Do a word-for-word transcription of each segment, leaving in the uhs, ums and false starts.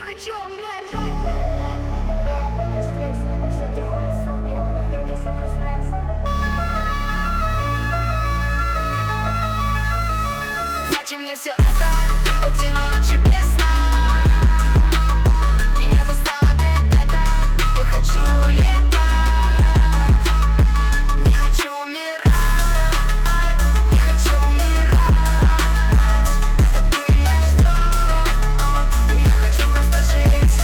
хочу умереть. Зачем мне все это? Эти ночи без сна. Меня заставит это. Я хочу летать. Не хочу умирать. Не хочу умирать. Это меня ждет. Я хочу просто жить.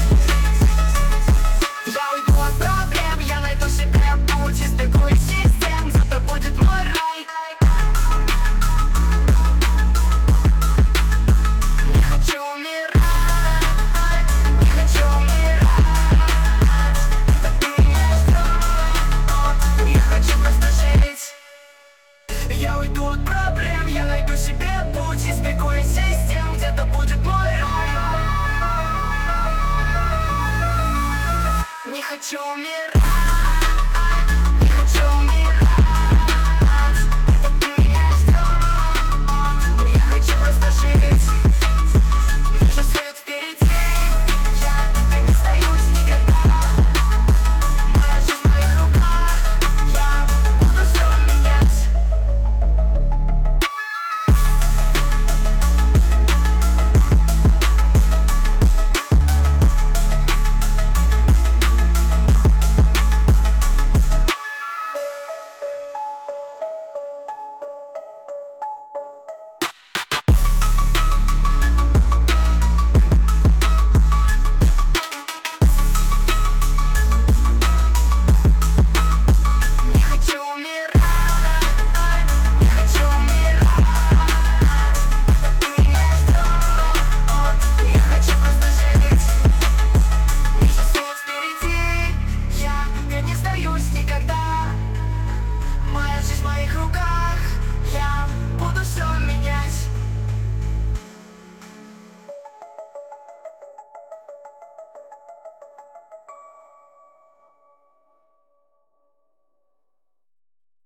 Я уйду от проблем. Я найду себе путь из бегущих систем. Завтра будет мой рай. Я уйду от проблем, я найду себе путь, избегу из систем, где-то будет мой рай. Не хочу умереть.